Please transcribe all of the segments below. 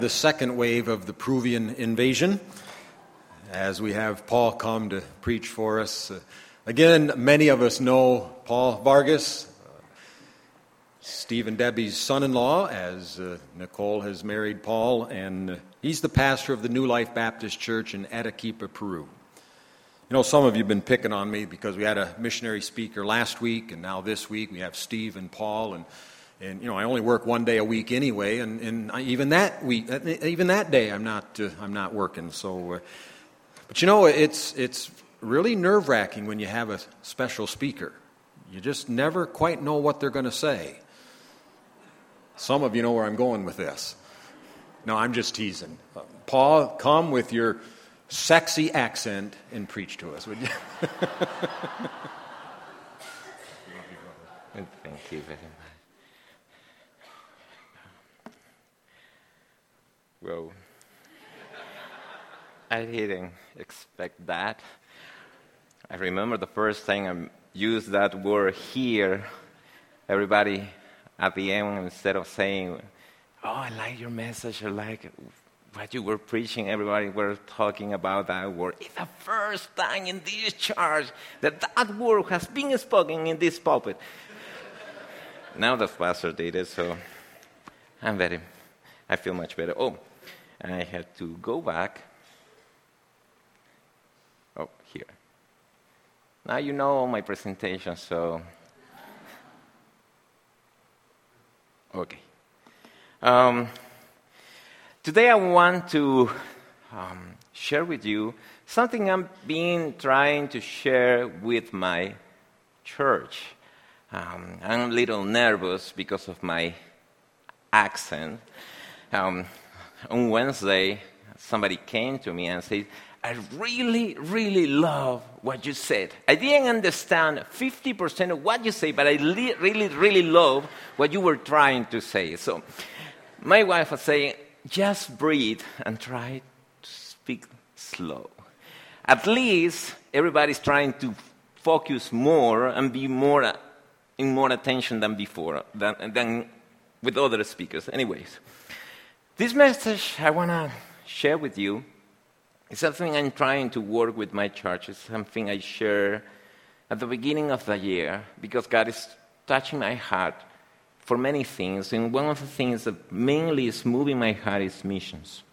The second wave of the Peruvian invasion, as we have Paul come to preach for us. Again, many of us know Paul Vargas, Steve and Debbie's son-in-law, as Nicole has married Paul, and he's the pastor of the New Life Baptist Church in Arequipa, Peru. You know, some of you have been picking on me because we had a missionary speaker last week, and now this week we have Steve and Paul, and you know, I only work one day a week anyway, and even that week, even that day, I'm not working. So, but you know, it's really nerve-wracking when you have a special speaker. You just never quite know what they're going to say. Some of you know where I'm going with this. No, I'm just teasing. Paul, come with your sexy accent and preach to us, would you? Thank you very much. Well, I didn't expect that. I remember the first time I used that word here, everybody at the end, instead of saying, "Oh, I like your message," or like what you were preaching, everybody were talking about that word. It's the first time in this church that word has been spoken in this pulpit. Now the pastor did it, so I feel much better. Oh, I had to go back. Oh, here. Now you know my presentation, so... Okay. Today I want to share with you something I've been trying to share with my church. I'm a little nervous because of my accent. On Wednesday, somebody came to me and said, "I really, really love what you said. I didn't understand 50% of what you say, but I really, really love what you were trying to say." So my wife was saying, just breathe and try to speak slow. At least everybody's trying to focus more and be more in more attention than before, than with other speakers. Anyways, this message I want to share with you is something I'm trying to work with my church. It's something I share at the beginning of the year because God is touching my heart for many things. And one of the things that mainly is moving my heart is missions.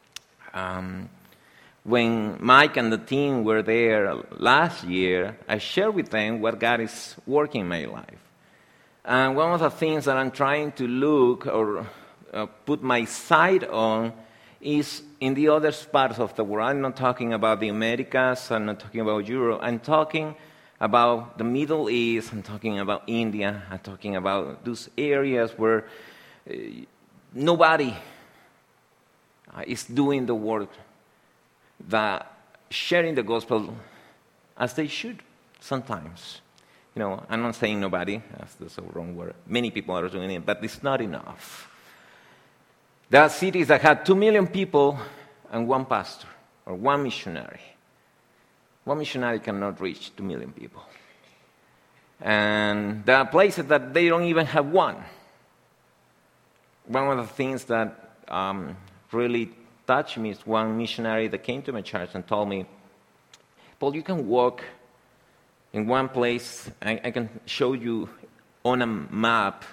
When Mike and the team were there last year, I shared with them what God is working in my life. And one of the things that I'm trying to look or put my sight on is in the other parts of the world. I'm not talking about the Americas, I'm not talking about Europe, I'm talking about the Middle East, I'm talking about India, I'm talking about those areas where nobody is doing the work, that sharing the gospel as they should sometimes. You know, I'm not saying nobody, that's the wrong word. Many people are doing it, but it's not enough. There are cities that had 2 million people and one pastor or one missionary. One missionary cannot reach 2 million people. And there are places that they don't even have one. One of the things that really touched me is one missionary that came to my church and told me, "Paul, you can walk in one place, I can show you on a map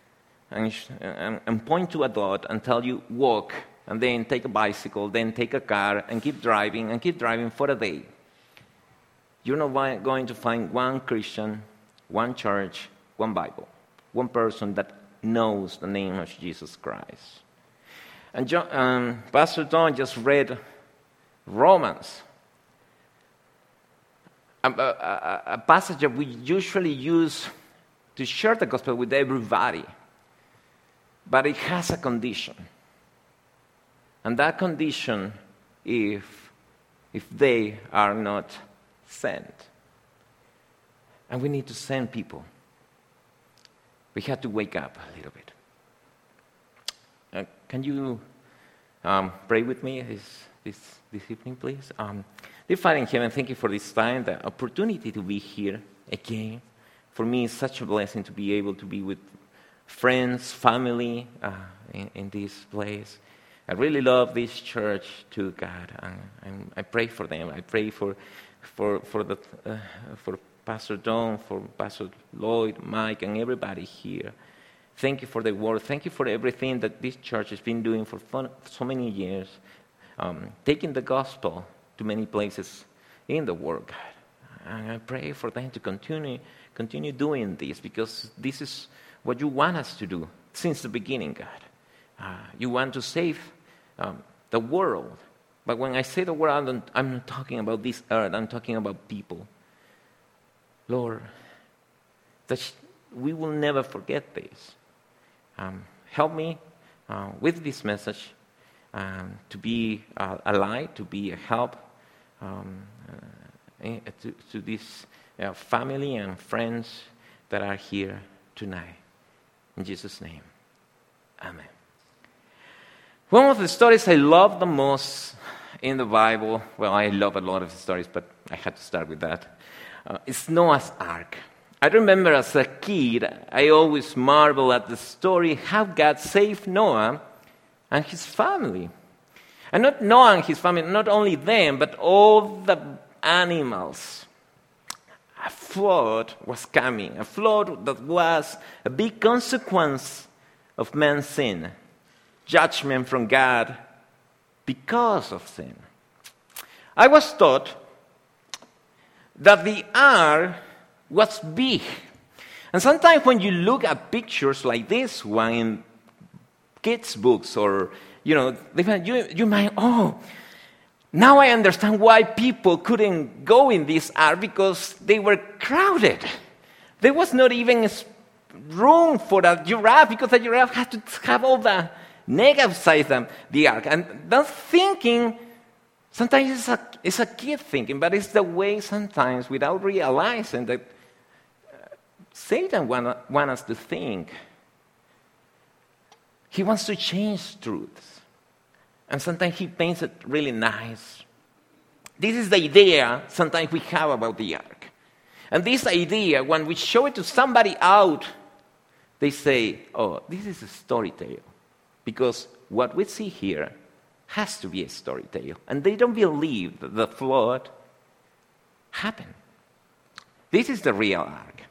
and point to a dot and tell you walk, and then take a bicycle, then take a car, and keep driving for a day. You're not going to find one Christian, one church, one Bible, one person that knows the name of Jesus Christ." And Pastor Don just read Romans, a passage that we usually use to share the gospel with everybody. But it has a condition. And that condition, if they are not sent. And we need to send people. We have to wake up a little bit. Can you pray with me this evening, please? Dear Father in heaven, thank you for this time, the opportunity to be here again. For me, it's such a blessing to be able to be with friends, family in this place. I really love this church too, God. And I pray for them. I pray for Pastor Don, for Pastor Lloyd, Mike, and everybody here. Thank you for the word. Thank you for everything that this church has been doing for so many years, taking the gospel to many places in the world, God. And I pray for them to continue doing this, because this is what you want us to do since the beginning, God. You want to save the world. But when I say the world, I'm not talking about this earth. I'm talking about people. Lord, that we will never forget this. Help me with this message to be a light, to be a help to this family and friends that are here tonight. In Jesus' name, amen. One of the stories I love the most in the Bible, well, I love a lot of stories, but I had to start with that, is Noah's Ark. I remember as a kid, I always marvel at the story how God saved Noah and his family. And not Noah and his family, not only them, but all the animals. A flood was coming, a flood that was a big consequence of man's sin. Judgment from God because of sin. I was taught that the ark was big. And sometimes when you look at pictures like this one in kids' books, or, you might, now I understand why people couldn't go in this ark, because they were crowded. There was not even room for a giraffe, because the giraffe had to have all the negative sides of the ark. And that thinking, sometimes it's a kid thinking, but it's the way sometimes, without realizing, that Satan wants us to think. He wants to change truths. And sometimes he paints it really nice. This is the idea sometimes we have about the ark. And this idea, when we show it to somebody out, they say, this is a story tale. Because what we see here has to be a story tale. And they don't believe that the flood happened. This is the real ark.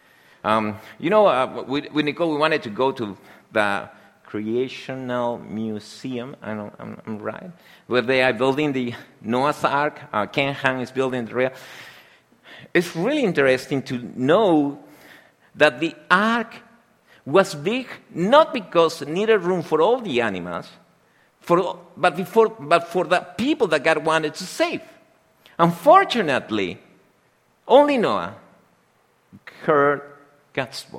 With Nicole, we wanted to go to the Creational Museum, I'm right, where they are building the Noah's Ark. Ken Ham is building the real. It's really interesting to know that the ark was big not because it needed room for all the animals, but for the people that God wanted to save. Unfortunately, only Noah heard God's voice.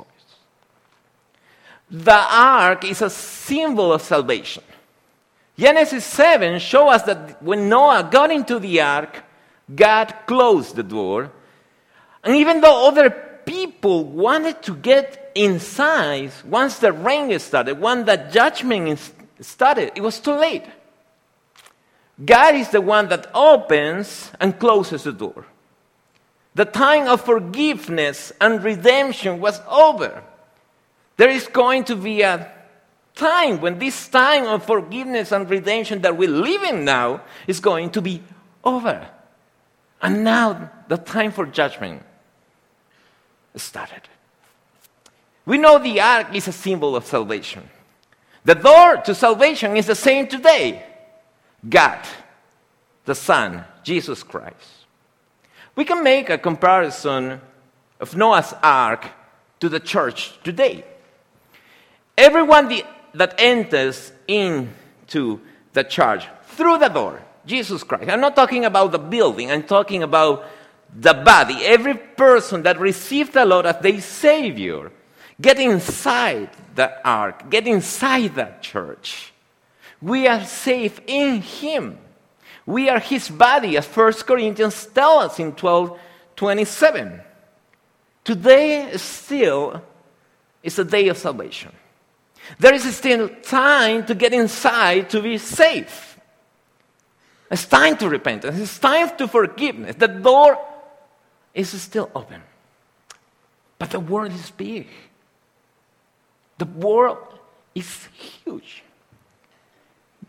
The ark is a symbol of salvation. Genesis 7 shows us that when Noah got into the ark, God closed the door. And even though other people wanted to get inside, once the rain started, once the judgment started, it was too late. God is the one that opens and closes the door. The time of forgiveness and redemption was over. There is going to be a time when this time of forgiveness and redemption that we're living now is going to be over. And now the time for judgment started. We know the ark is a symbol of salvation. The door to salvation is the same today. God, the Son, Jesus Christ. We can make a comparison of Noah's Ark to the church today. Everyone that enters into the church through the door, Jesus Christ. I'm not talking about the building. I'm talking about the body. Every person that received the Lord as their Savior, get inside the ark, get inside the church. We are safe in Him. We are His body, as 1 Corinthians tells us in 12:27. Today still is a day of salvation. There is still time to get inside to be safe. It's time to repentance. It's time to forgiveness. The door is still open. But the world is big. The world is huge.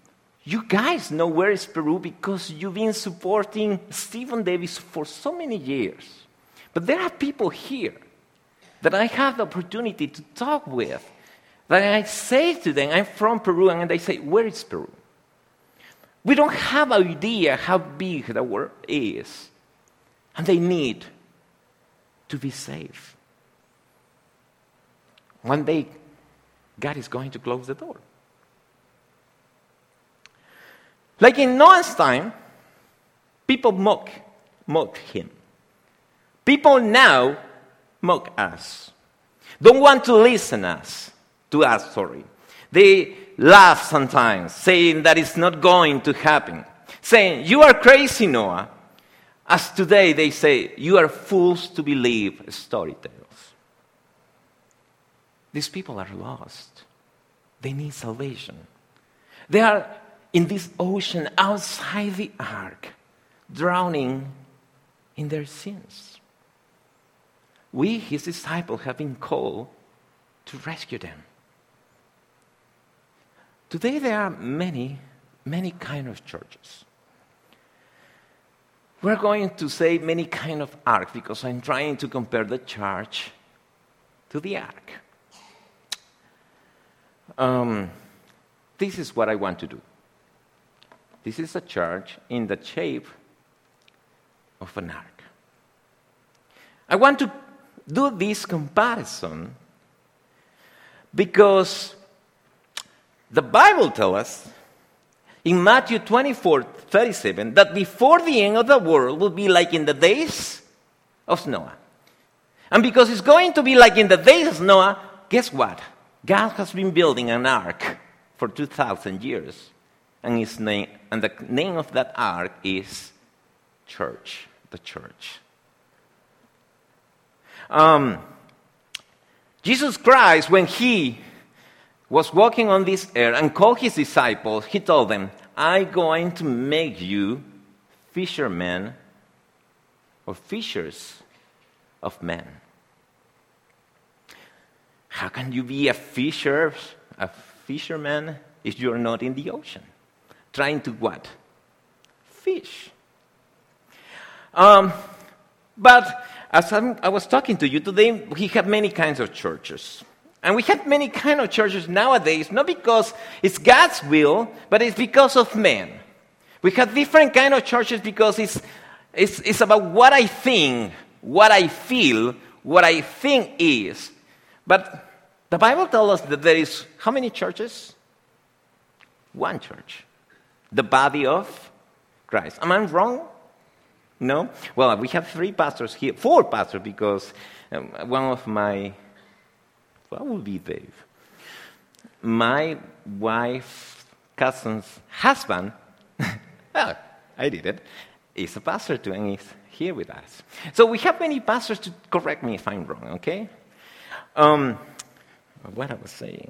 You guys know where is Peru because you've been supporting Stephen Davis for so many years. But there are people here that I have the opportunity to talk with, that I say to them, I'm from Peru, and they say, where is Peru? We don't have an idea how big the world is, and they need to be safe. One day, God is going to close the door. Like in Noah's time, people mock him. People now mock us. Don't want to listen to us. They laugh sometimes, saying that it's not going to happen. Saying, you are crazy, Noah. As today they say, you are fools to believe story tales. These people are lost. They need salvation. They are in this ocean outside the ark, drowning in their sins. We, his disciples, have been called to rescue them. Today there are many, many kind of churches. We're going to say many kind of ark because I'm trying to compare the church to the ark. This is what I want to do. This is a church in the shape of an ark. I want to do this comparison because the Bible tells us in Matthew 24:37 that before the end of the world will be like in the days of Noah. And because it's going to be like in the days of Noah, guess what? God has been building an ark for 2,000 years. And the name of that ark is church, the church. Jesus Christ, when he was walking on this earth and called his disciples, he told them, I'm going to make you fishermen or fishers of men. How can you be a fisherman if you're not in the ocean? Trying to what? Fish. But as I was talking to you today, we have many kinds of churches. And we have many kinds of churches nowadays, not because it's God's will, but it's because of men. We have different kinds of churches because it's about what I think, what I feel, what I think is. But the Bible tells us that there is how many churches? One church. The body of Christ. Am I wrong? No? Well, we have 4 pastors because one of my, what would be Dave? My wife's cousin's husband, well, I did it, is a pastor too, and he's here with us. So we have many pastors to correct me if I'm wrong, okay? What I was saying.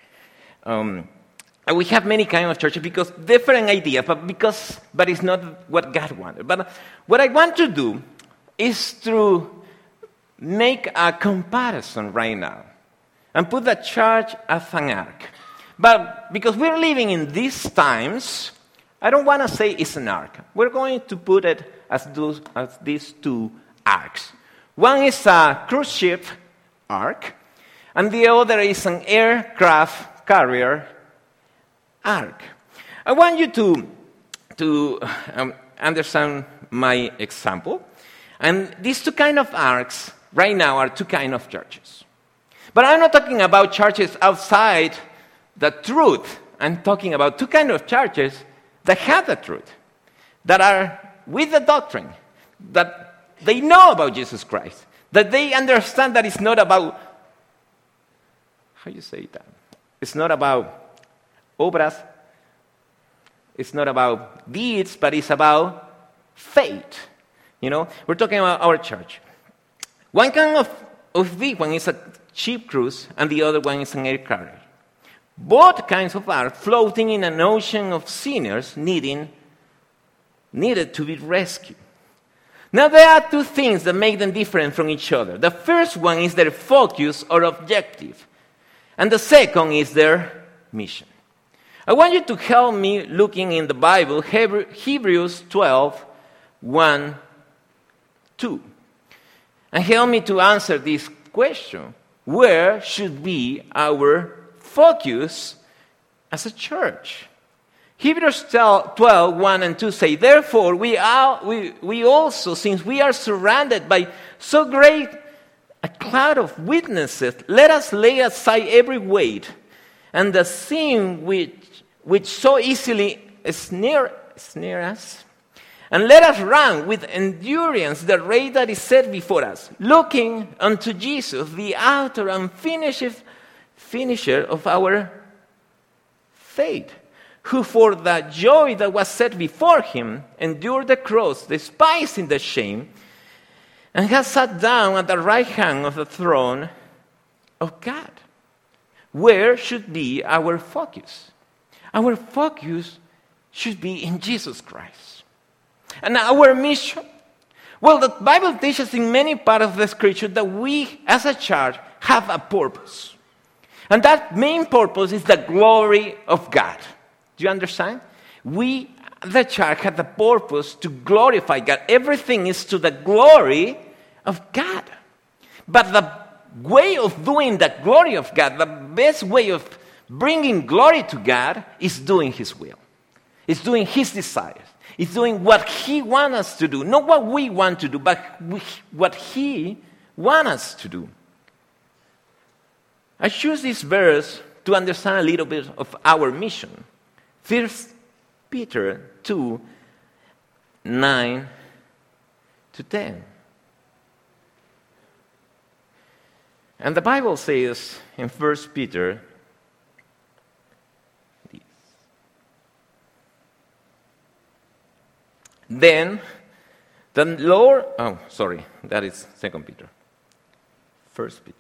We have many kinds of churches because different ideas, but it's not what God wanted. But what I want to do is to make a comparison right now and put the church as an ark. But because we're living in these times, I don't want to say it's an ark. We're going to put it as these 2 arks. One is a cruise ship ark, and the other is an aircraft carrier ark. I want you to understand my example. And these 2 kinds of arks right now are 2 kinds of churches. But I'm not talking about churches outside the truth. I'm talking about 2 kinds of churches that have the truth, that are with the doctrine, that they know about Jesus Christ, that they understand that it's not about, how you say that? It's not about obras, it's not about deeds, but it's about faith. We're talking about our church. One kind of big one is a ship cruise, and the other one is an air carrier. Both kinds of are floating in an ocean of sinners needed to be rescued. Now there are 2 things that make them different from each other. The first one is their focus or objective, and the second is their mission. I want you to help me looking in the Bible, Hebrews 12, 1, 2. And help me to answer this question. Where should be our focus as a church? Hebrews 12, 1 and 2 say, therefore, we also, since we are surrounded by so great a cloud of witnesses, let us lay aside every weight and the sin which so easily snare us, and let us run with endurance the race that is set before us, looking unto Jesus, the author and finisher of our faith, who for the joy that was set before him endured the cross, despising the shame, and has sat down at the right hand of the throne of God. Where should be our focus? Our focus should be in Jesus Christ. And our mission? Well, the Bible teaches in many parts of the Scripture that we, as a church, have a purpose. And that main purpose is the glory of God. Do you understand? We, the church, have the purpose to glorify God. Everything is to the glory of God. But the way of doing the glory of God, the best way of bringing glory to God is doing His will. It's doing His desires. It's doing what He wants us to do. Not what we want to do, but what He wants us to do. I choose this verse to understand a little bit of our mission. 1 Peter 2, 9 to 10. And the Bible says in 1 Peter, then the Lord, that is 2 Peter. 1 Peter.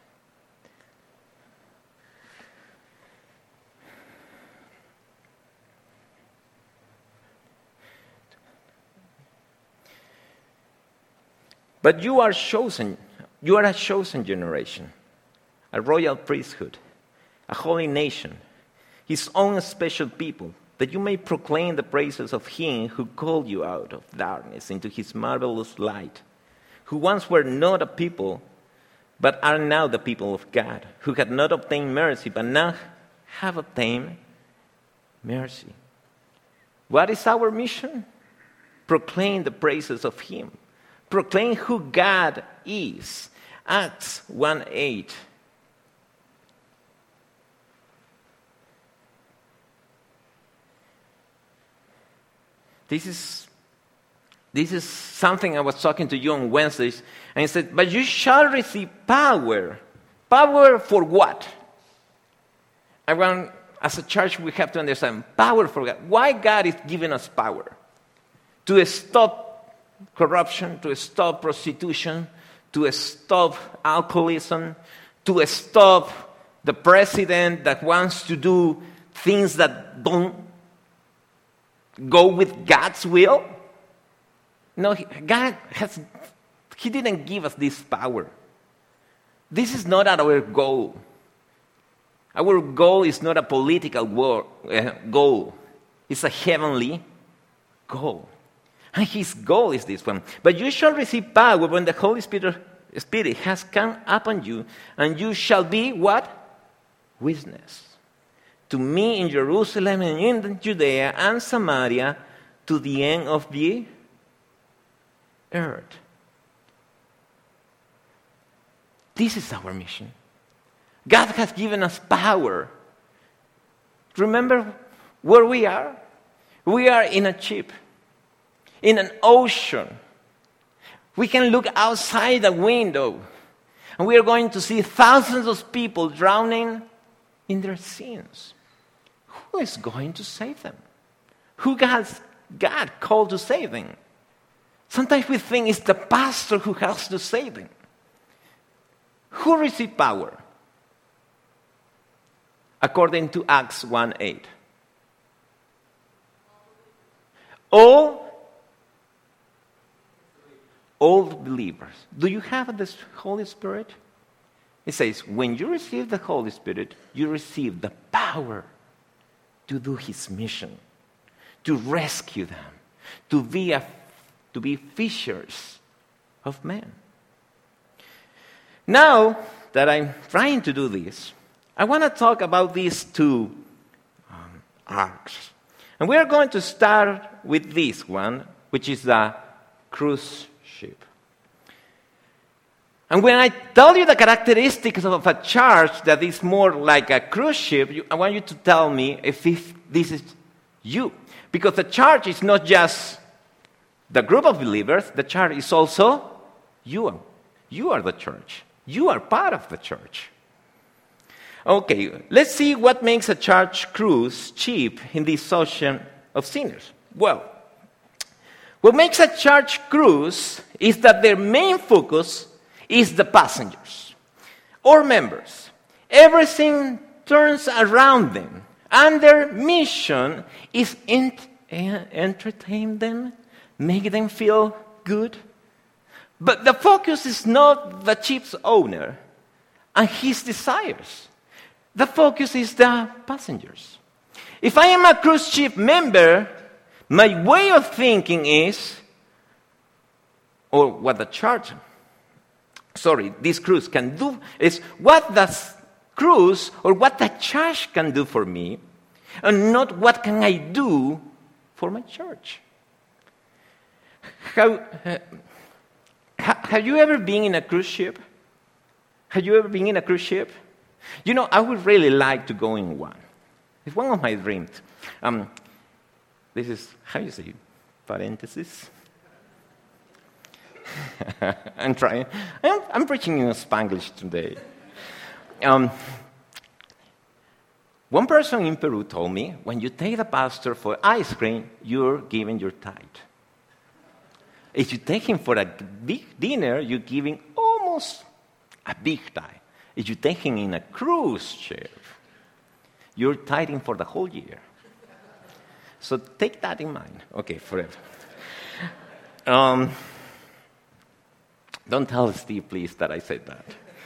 But you are a chosen generation, a royal priesthood, a holy nation, His own special people, that you may proclaim the praises of Him who called you out of darkness into His marvelous light, who once were not a people, but are now the people of God, who had not obtained mercy, but now have obtained mercy. What is our mission? Proclaim the praises of Him. Proclaim who God is. Acts 1:8. This is something I was talking to you on Wednesdays, and he said, but you shall receive power. Power for what? As a church, we have to understand power for God. Why God is giving us power? To stop corruption, to stop prostitution, to stop alcoholism, to stop the president that wants to do things that don't go with God's will. No, He didn't give us this power. This is not our goal. Our goal is not a political goal. It's a heavenly goal. And His goal is this one. But you shall receive power when the Holy Spirit has come upon you, and you shall be what? Witness. To me in Jerusalem and in Judea and Samaria to the end of the earth. This is our mission. God has given us power. Remember where we are? We are in a ship. In an ocean. We can look outside the window and we are going to see thousands of people drowning in their sins. Who is going to save them? Who has God called to save them? Sometimes we think it's the pastor who has to save them. Who received power? According to Acts 1:8. All believers. Do you have the Holy Spirit? It says, when you receive the Holy Spirit, you receive the power to do his mission, to rescue them, to be fishers of men. Now that I'm trying to do this, I want to talk about these two arcs. And we're going to start with this one, which is the cruise ship. And when I tell you the characteristics of a church that is more like a cruise ship, I want you to tell me if this is you. Because the church is not just the group of believers, the church is also you. You are the church. You are part of the church. Okay, let's see what makes a church cruise ship in this ocean of sinners. Well, what makes a church cruise is that their main focus is the passengers or members. Everything turns around them, and their mission is entertain them, make them feel good. But the focus is not the ship's owner and his desires. The focus is the passengers. If I am a cruise ship member, my way of thinking is, or what the church, this cruise can do, is what the cruise or what the church can do for me, and not what can I do for my church. Have you ever been in a cruise ship? Have you ever been in a cruise ship? You know, I would really like to go in one. It's one of my dreams. This is, how you say, parenthesis? I'm trying. I'm preaching in Spanglish today. One person in Peru told me, when you take the pastor for ice cream, you're giving your tithe. If you take him for a big dinner, you're giving almost a big tithe. If you take him in a cruise ship, you're tithing for the whole year. So take that in mind. Okay, forever. Don't tell Steve, please, that I said that.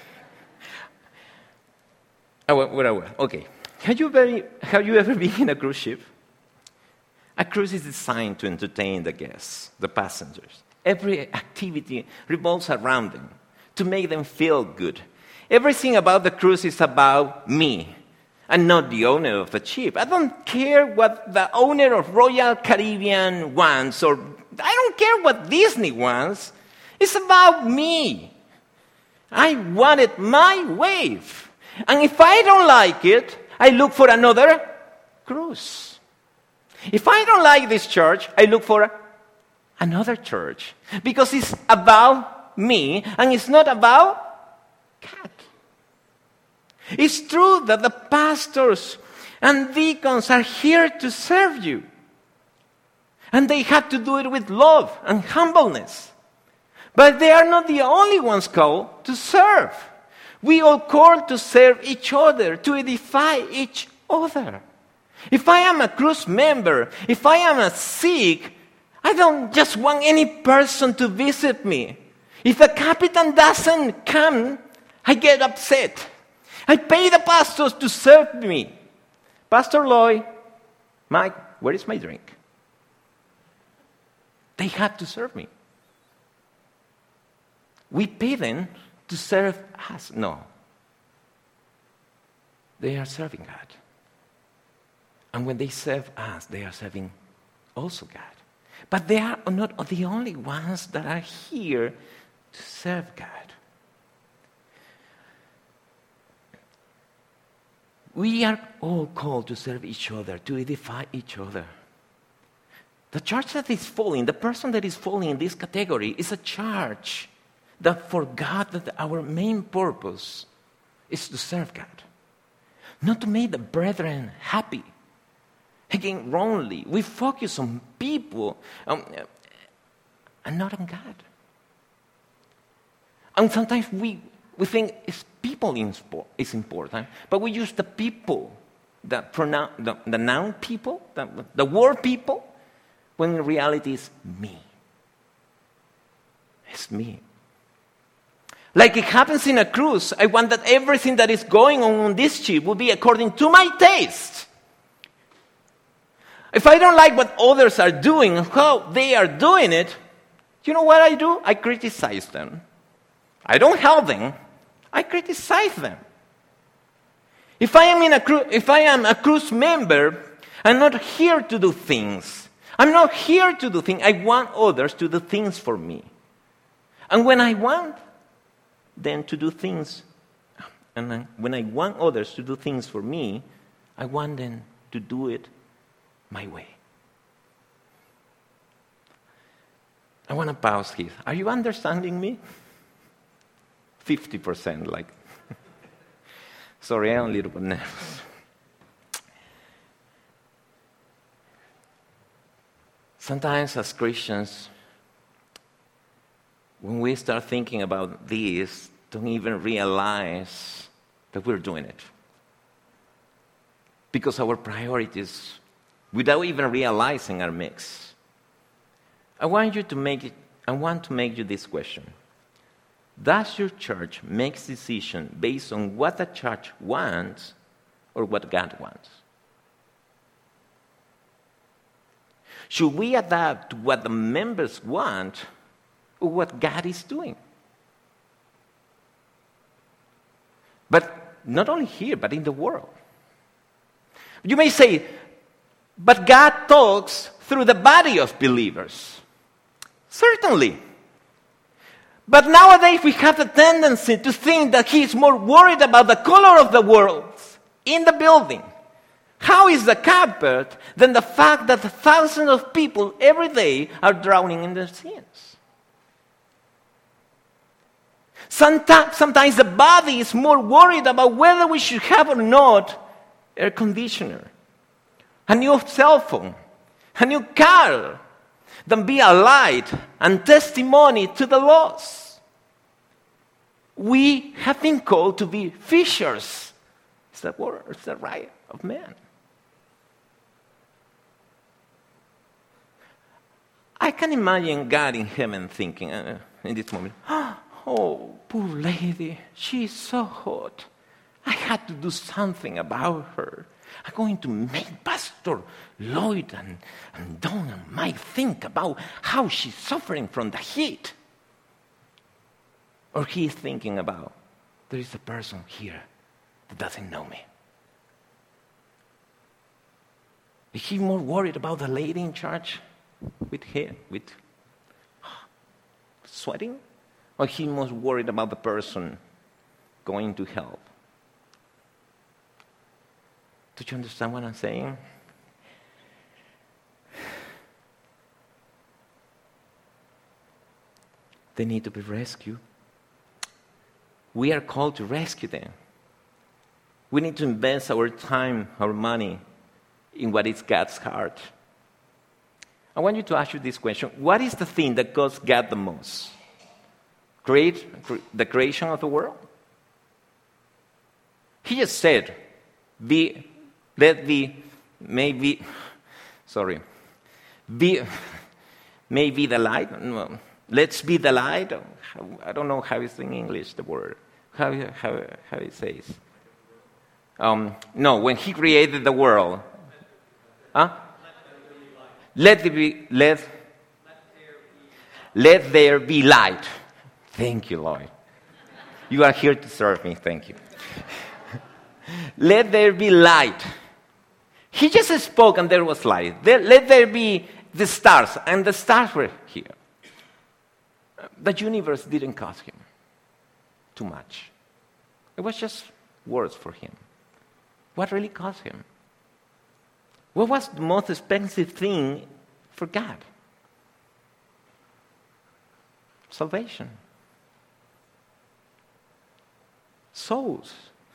Okay. Have you ever been in a cruise ship? A cruise is designed to entertain the guests, the passengers. Every activity revolves around them to make them feel good. Everything about the cruise is about me and not the owner of the ship. I don't care what the owner of Royal Caribbean wants, or I don't care what Disney wants. It's about me. I want it my way. And if I don't like it, I look for another cruise. If I don't like this church, I look for another church. Because it's about me and it's not about God. It's true that the pastors and deacons are here to serve you. And they have to do it with love and humbleness. But they are not the only ones called to serve. We all called to serve each other, to edify each other. If I am a cruise member, if I am a sick, I don't just want any person to visit me. If the captain doesn't come, I get upset. I pay the pastors to serve me. Pastor Lloyd, Mike, where is my drink? They have to serve me. We pay them to serve us. No. They are serving God. And when they serve us, they are serving also God. But they are not the only ones that are here to serve God. We are all called to serve each other, to edify each other. The church that is falling, the person that is falling in this category is a church that forgot that our main purpose is to serve God. Not to make the brethren happy. Again, wrongly, we focus on people and not on God. And sometimes we think people is important, but we use the people, the noun people, the word people, when in reality it's me. It's me. Like it happens in a cruise, I want that everything that is going on this ship will be according to my taste. If I don't like what others are doing, how they are doing it, you know what I do? I criticize them. I don't help them. I criticize them. If I am a cruise member, I'm not here to do things. I'm not here to do things. I want others to do things for me. And when I want them to do things, when I want others to do things for me, I want them to do it my way. I want to pause here. Are you understanding me? 50% like. Sorry, I'm a little bit nervous. Sometimes as Christians, when we start thinking about this, don't even realize that we're doing it. Because our priorities, without even realizing, are mixed. I want to make you this question. Does your church make decisions based on what the church wants or what God wants? Should we adapt to what the members want or what God is doing? But not only here, but in the world. You may say, but God talks through the body of believers. Certainly. But nowadays we have the tendency to think that He is more worried about the color of the walls in the building. How is the carpet than the fact that thousands of people every day are drowning in their sins? Sometimes the body is more worried about whether we should have or not air conditioner, a new cell phone, a new car, than be a light and testimony to the lost. We have been called to be fishers. Is that word? Is that right? Of men. I can imagine God in heaven thinking in this moment, oh, poor lady, she's so hot. I had to do something about her. I'm going to make Pastor Lloyd and Don and Mike think about how she's suffering from the heat. Or he's thinking about, there is a person here that doesn't know me. Is he more worried about the lady in charge with sweating? Or he more worried about the person going to help? Do you understand what I'm saying? They need to be rescued. We are called to rescue them. We need to invest our time, our money, in what is God's heart. I want you to ask you this question. What is the thing that costs God the most? The creation of the world? He just said, may be the light. No, let's be the light. I don't know how it's in English, the word. How it says. No, when He created the world. Let there be light. Thank you, Lord. You are here to serve me. Thank you. Let there be light. He just spoke and there was light. Let there be the stars, and the stars were here. The universe didn't cost Him too much. It was just words for Him. What really cost Him? What was the most expensive thing for God? Salvation. Souls.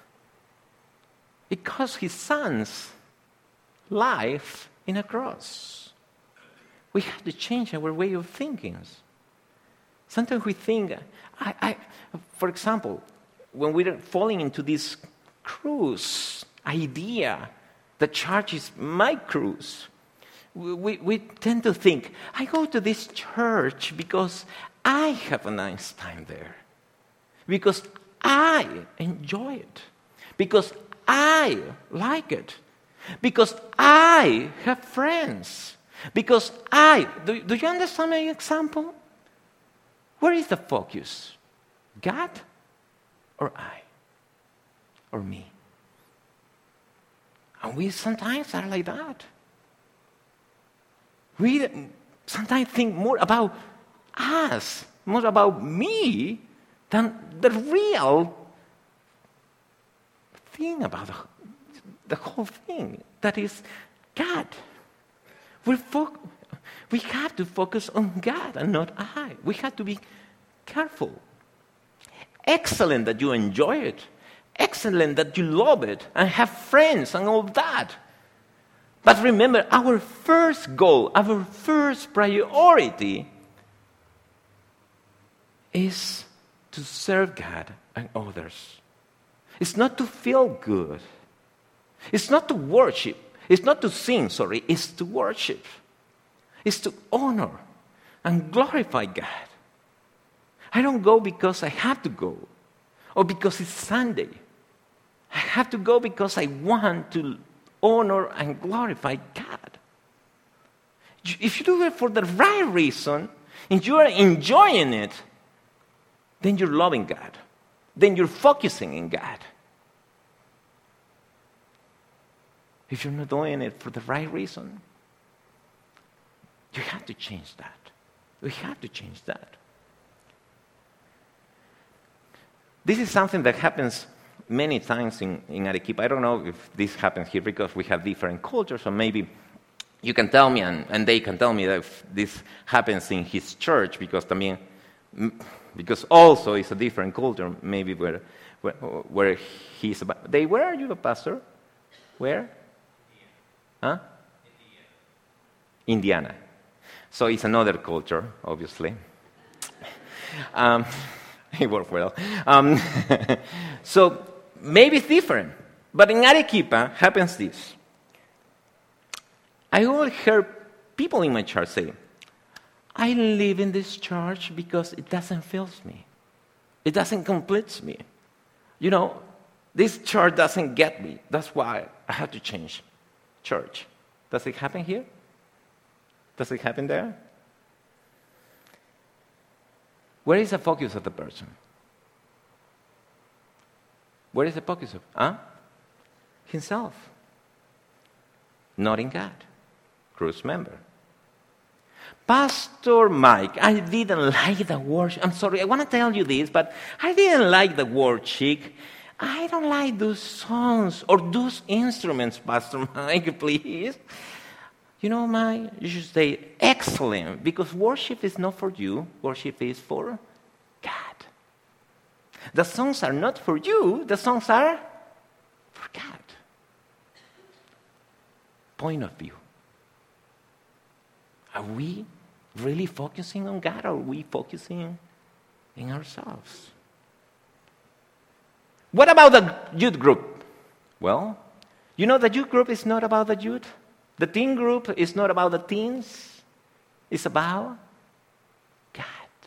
It cost His Son's life in a cross. We have to change our way of thinking. Sometimes we think, for example, when we're falling into this cruise idea, the church is my cruise, we tend to think, I go to this church because I have a nice time there, because I enjoy it, because I like it, Because I have friends. Because do you understand my example? Where is the focus? God or I? Or me? And we sometimes are like that. We sometimes think more about us, more about me, than the real thing about the whole thing, that is God. We have to focus on God and not I. We have to be careful. Excellent that you enjoy it. Excellent that you love it and have friends and all that. But remember, our first goal, our first priority is to serve God and others. It's not to feel good. It's not to worship. It's not to sing, it's to worship. It's to honor and glorify God. I don't go because I have to go or because it's Sunday. I have to go because I want to honor and glorify God. If you do it for the right reason and you are enjoying it, then you're loving God. Then you're focusing in God. If you're not doing it for the right reason, you have to change that. We have to change that. This is something that happens many times in Arequipa. I don't know if this happens here because we have different cultures, or maybe you can tell me and they can tell me that if this happens in his church, because also it's a different culture, maybe where he's about. Where are you, Pastor? Where? Huh? Indiana. So it's another culture, obviously. It worked well. So maybe it's different. But in Arequipa happens this. I will hear people in my church say, I live in this church because it doesn't fill me. It doesn't complete me. This church doesn't get me. That's why I have to change church. Does it happen here? Does it happen there? Where is the focus of the person? Where is the focus of? Himself. Not in God. Cruise member. Pastor Mike, I didn't like the worship. I'm sorry, I want to tell you this, but I didn't like the worship. I don't like those songs or those instruments, Pastor Mike, please. Mike, you should say excellent, because worship is not for you. Worship is for God. The songs are not for you. The songs are for God. Point of view. Are we really focusing on God, or are we focusing in ourselves? What about the youth group? Well, the youth group is not about the youth. The teen group is not about the teens. It's about God.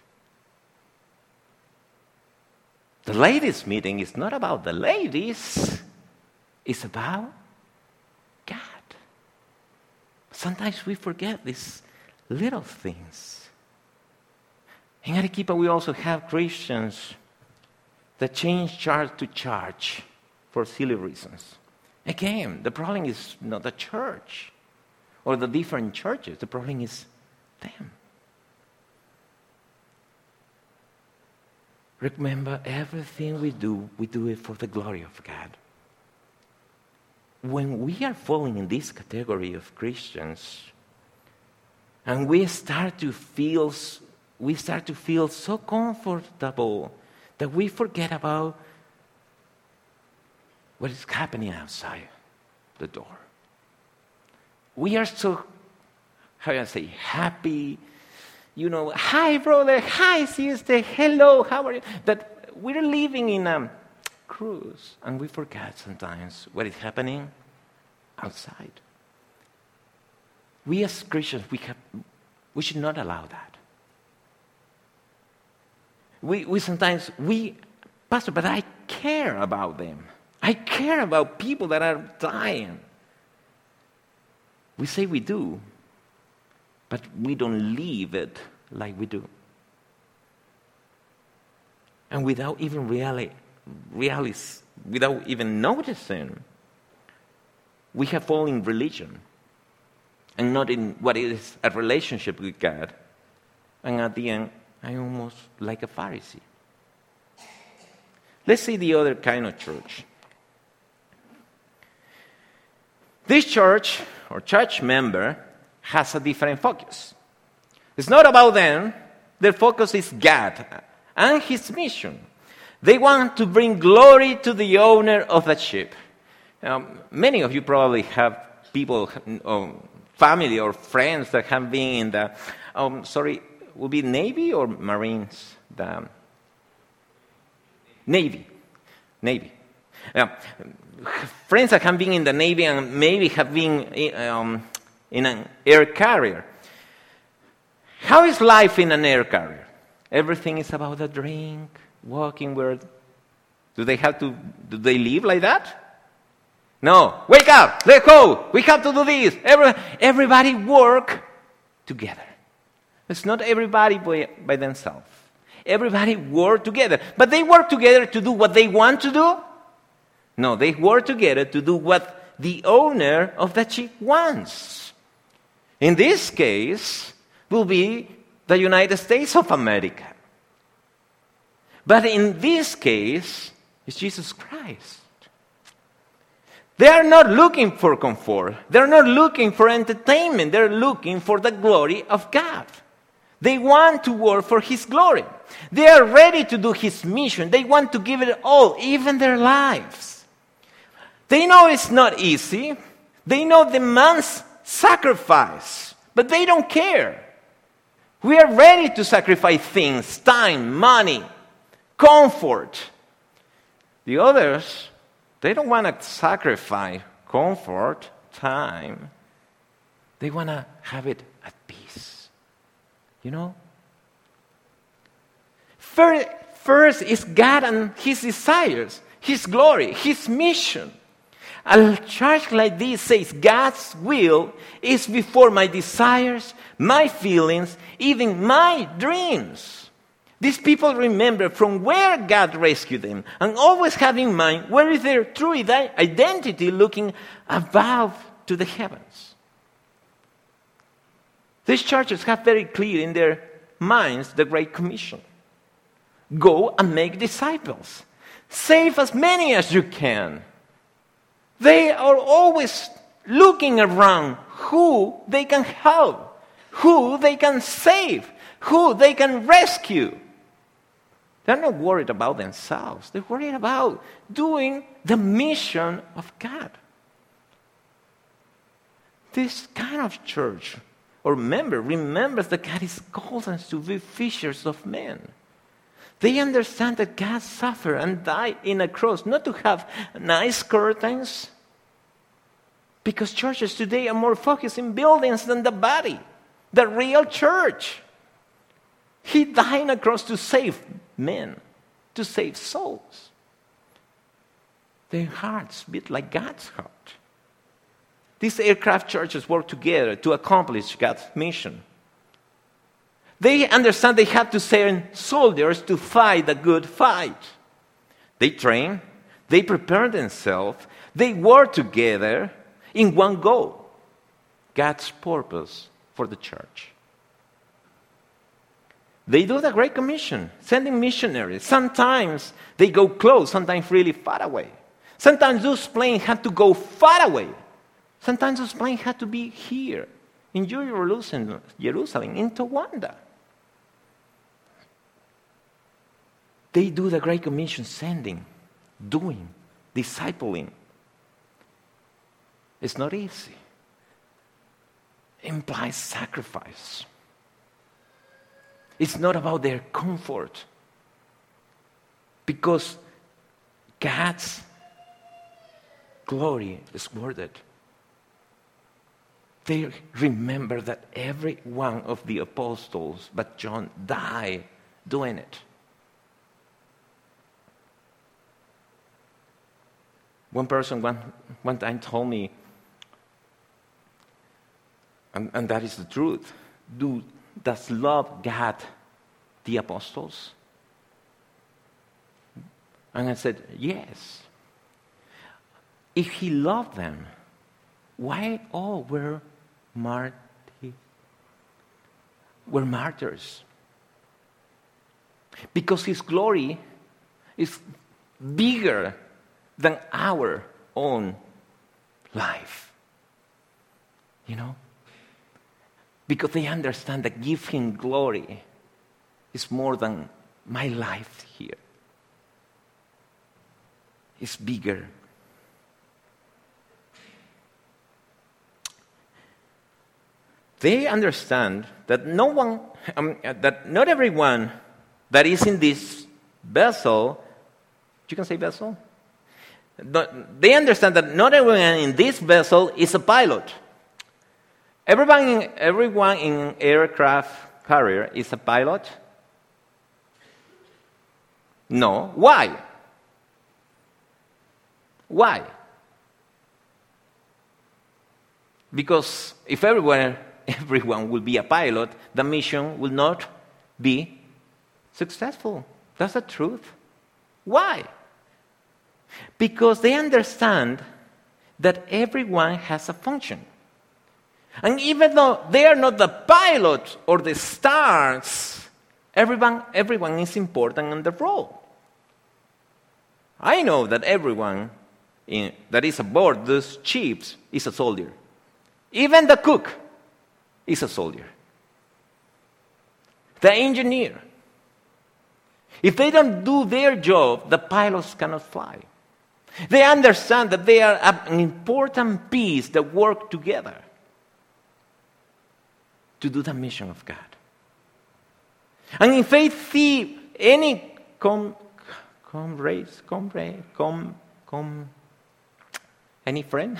The ladies' meeting is not about the ladies. It's about God. Sometimes we forget these little things. In Arequipa, we also have Christians that change church to church for silly reasons. Again, the problem is not the church or the different churches. The problem is them. Remember, everything we do it for the glory of God. When we are falling in this category of Christians, and we start to feel so comfortable that we forget about what is happening outside the door. We are so, happy. Hi, brother. Hi, sister. Hello, how are you? That we're living in a cruise, and we forget sometimes what is happening outside. We as Christians, we should not allow that. We sometimes, Pastor, but I care about them. I care about people that are dying. We say we do, but we don't live it like we do. And without even without even noticing, we have fallen in religion and not in what is a relationship with God. And at the end, I'm almost like a Pharisee. Let's see the other kind of church. This church or church member has a different focus. It's not about them. Their focus is God and His mission. They want to bring glory to the owner of the ship. Many of you probably have people, family or friends that have been in the, will be Navy or Marines? The Navy. Friends that have been in the Navy and maybe have been in an air carrier. How is life in an air carrier? Everything is about the drink, walking where. Do they live like that? No. Wake up, let's go, we have to do this. Everybody work together. It's not everybody by themselves. Everybody work together. But they work together to do what they want to do? No, they work together to do what the owner of the ship wants. In this case, will be the United States of America. But in this case, it's Jesus Christ. They are not looking for comfort. They're not looking for entertainment. They're looking for the glory of God. They want to work for His glory. They are ready to do His mission. They want to give it all, even their lives. They know it's not easy. They know it demands sacrifice, but they don't care. We are ready to sacrifice things, time, money, comfort. The others, they don't want to sacrifice comfort, time. They want to have it at peace. You know? First is God and His desires, His glory, His mission. A church like this says God's will is before my desires, my feelings, even my dreams. These people remember from where God rescued them and always have in mind where is their true identity looking above to the heavens. These churches have very clear in their minds the Great Commission. Go and make disciples. Save as many as you can. They are always looking around who they can help, who they can save, who they can rescue. They're not worried about themselves. They're worried about doing the mission of God. This kind of church or member remembers that God is called us to be fishers of men. They understand that God suffered and died in a cross, not to have nice curtains, because churches today are more focused in buildings than the body, the real church. He died on a cross to save men, to save souls. Their hearts beat like God's heart. These aircraft churches work together to accomplish God's mission. They understand they have to send soldiers to fight the good fight. They train, they prepare themselves, they work together in one goal, God's purpose for the church. They do the Great Commission, sending missionaries. Sometimes they go close, sometimes really far away. Sometimes those planes have to go far away. Sometimes those planes have to be here, in Jerusalem, in Towanda. They do the Great Commission, sending, doing, discipling. It's not easy. It implies sacrifice. It's not about their comfort, because God's glory is worth it. They remember that every one of the apostles but John died doing it. One person one time told me, And that is the truth. Does love God the apostles? And I said, yes. If he loved them, why all were martyrs? Because his glory is bigger than our own life. You know? Because they understand that giving glory is more than my life here. It's bigger. They understand that that not everyone that is in this vessel, you can say vessel? They understand that not everyone in this vessel is a pilot. Everyone in aircraft carrier is a pilot? No. Why? Why? Because if everyone will be a pilot, the mission will not be successful. That's the truth. Why? Because they understand that everyone has a function. And even though they are not the pilot or the stars, everyone is important in the role. I know that everyone that is aboard those ships is a soldier. Even the cook is a soldier. The engineer. If they don't do their job, the pilots cannot fly. They understand that they are an important piece that work together to do the mission of God. And if they see any any friend,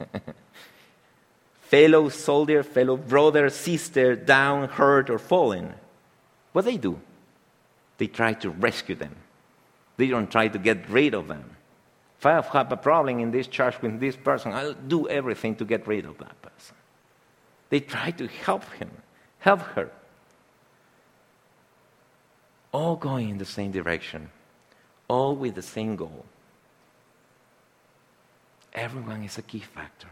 fellow soldier, fellow brother, sister, down, hurt, or fallen, what they do? They try to rescue them. They don't try to get rid of them. If I have a problem in this church with this person, I'll do everything to get rid of that person. They try to help him, help her. All going in the same direction, all with the same goal. Everyone is a key factor.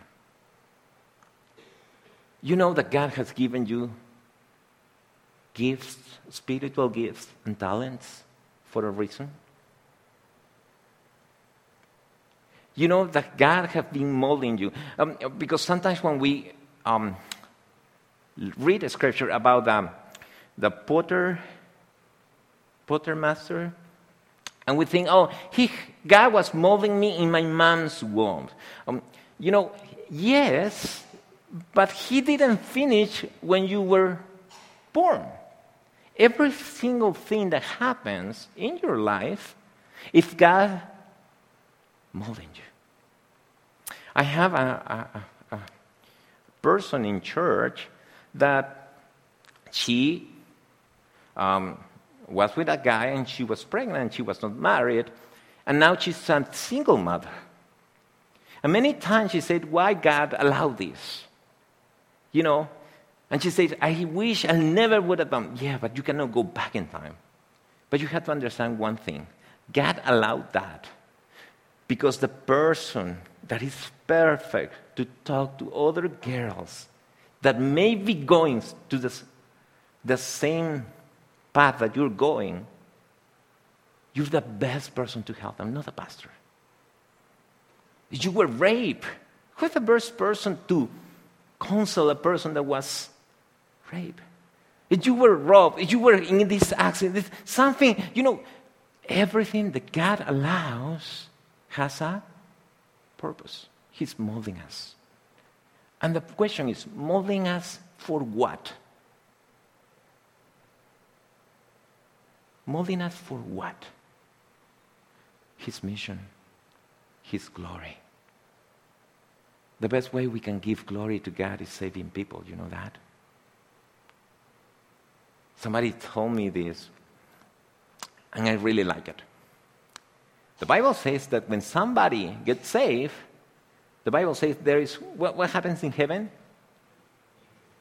You know that God has given you gifts, spiritual gifts and talents for a reason? You know that God has been molding you. Because sometimes when we read a scripture about the potter master, and we think, God was molding me in my mom's womb. Yes, but he didn't finish when you were born. Every single thing that happens in your life is God molding you. I have a person in church that she was with a guy and she was pregnant, she was not married, and now she's a single mother. And many times she said, why God allowed this? And she said, I wish I never would have done. Yeah, but you cannot go back in time. But you have to understand one thing. God allowed that because the person that is perfect to talk to other girls that may be going to the same path that you're going, you're the best person to help them, not a pastor. If you were raped, who's the best person to counsel a person that was raped? If you were robbed, if you were in this accident, something, everything that God allows has a purpose. He's molding us. And the question is, molding us for what? Molding us for what? His mission, His glory. The best way we can give glory to God is saving people. You know that? Somebody told me this, and I really like it. The Bible says that when somebody gets saved, the Bible says there is, what happens in heaven?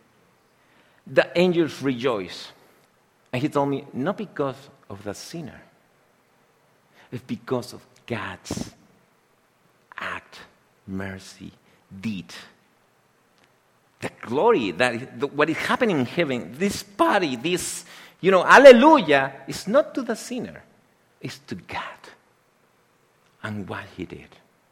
the angels rejoice. And he told me, not because of the sinner, it's because of God's act, mercy, deed. The glory, what is happening in heaven, this party, this, hallelujah, is not to the sinner, it's to God and what he did.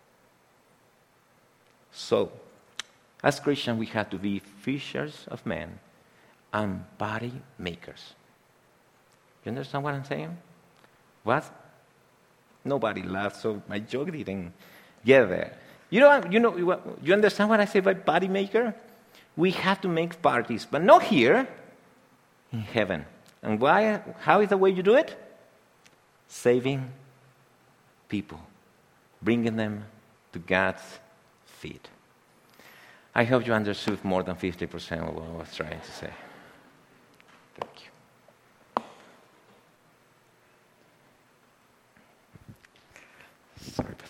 So, as Christians, we have to be fishers of men and body makers. You understand what I'm saying? What? Nobody laughed, so my joke didn't get there. You understand what I say by body maker? We have to make parties, but not here, in heaven. And why? How is the way you do it? Saving people, bringing them to God's feet. I hope you understood more than 50% of what I was trying to say. Thank you. Sorry, Pastor.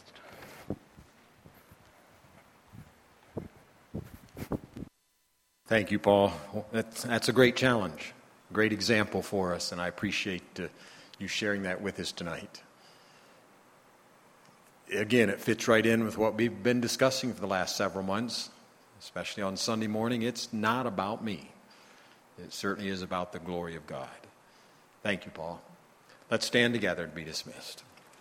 Thank you, Paul. That's a great challenge, a great example for us, and I appreciate you sharing that with us tonight. Again, it fits right in with what we've been discussing for the last several months, especially on Sunday morning. It's not about me. It certainly is about the glory of God. Thank you, Paul. Let's stand together and be dismissed.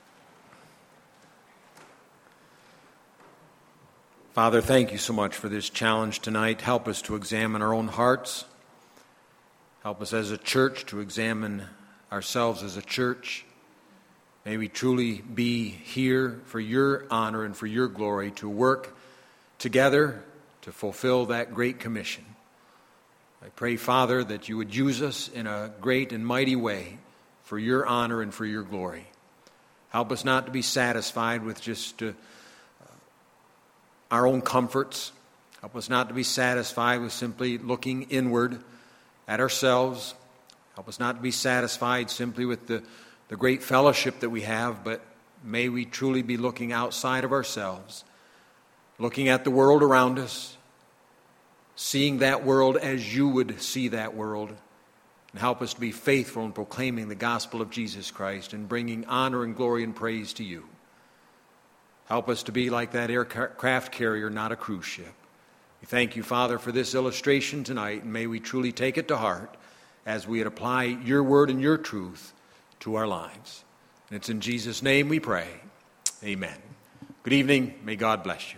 Father, thank you so much for this challenge tonight. Help us to examine our own hearts. Help us as a church to examine ourselves as a church. May we truly be here for your honor and for your glory, to work together to fulfill that great commission. I pray, Father, that you would use us in a great and mighty way for your honor and for your glory. Help us not to be satisfied with just our own comforts. Help us not to be satisfied with simply looking inward at ourselves. Help us not to be satisfied simply with the great fellowship that we have, but may we truly be looking outside of ourselves, looking at the world around us, seeing that world as you would see that world, and help us to be faithful in proclaiming the gospel of Jesus Christ and bringing honor and glory and praise to you. Help us to be like that aircraft carrier, not a cruise ship. We thank you, Father, for this illustration tonight, and may we truly take it to heart as we apply your word and your truth to our lives. And it's in Jesus' name we pray. Amen. Good evening. May God bless you.